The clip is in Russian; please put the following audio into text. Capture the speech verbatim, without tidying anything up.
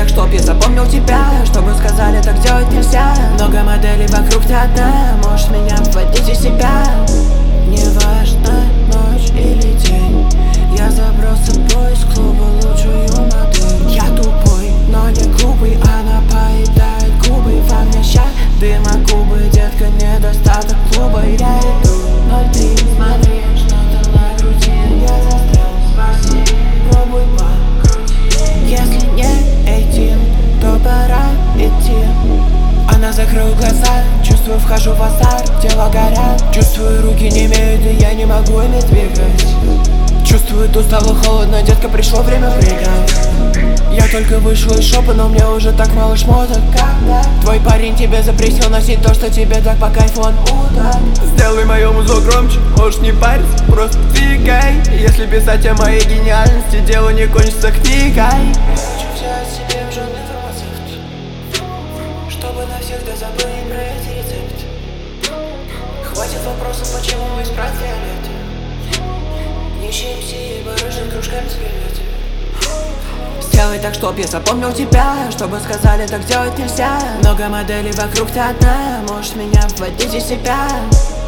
так, чтоб я запомнил тебя, чтобы сказали, так делать нельзя. Много моделей вокруг, ты одна, можешь меня вводить из себя. Неважно, ночь или день, я забрал с собой из клуба лучшую модель. Я тупой, но не глупый, она поедает губы. Во мне ща дыма губы, детка, недостаток клуба. Я иду ноль три, смотри, что-то на груди. Я застрял, спаси, пробуй покрути. Если не этим, то пора идти. Она закрыла глаза, чувствую, вхожу в азарт, тело горят. Чувствую, руки не имеют, и я не могу ими двигать. Чувствую, тут стало холодно, детка, пришло время прыгать. Я только вышел из шопа, но мне уже так мало шмоток. Твой парень тебе запретил носить то, что тебе так по кайфу, он удар. Сделай мою музыку громче, можешь не париться, просто двигай. Если писать о моей гениальности, дело не кончится книгой. Хочу взять себе в жены фармацевт, чтобы навсегда забыть про эти рецепты. Хватит вопросов, почему мы исправить фиолет. Нищимся и барыжим кружками спереди. Сделай так, чтоб я запомнил тебя, чтобы сказали, так делать нельзя. Много моделей вокруг, ты одна, можешь меня вводить из себя.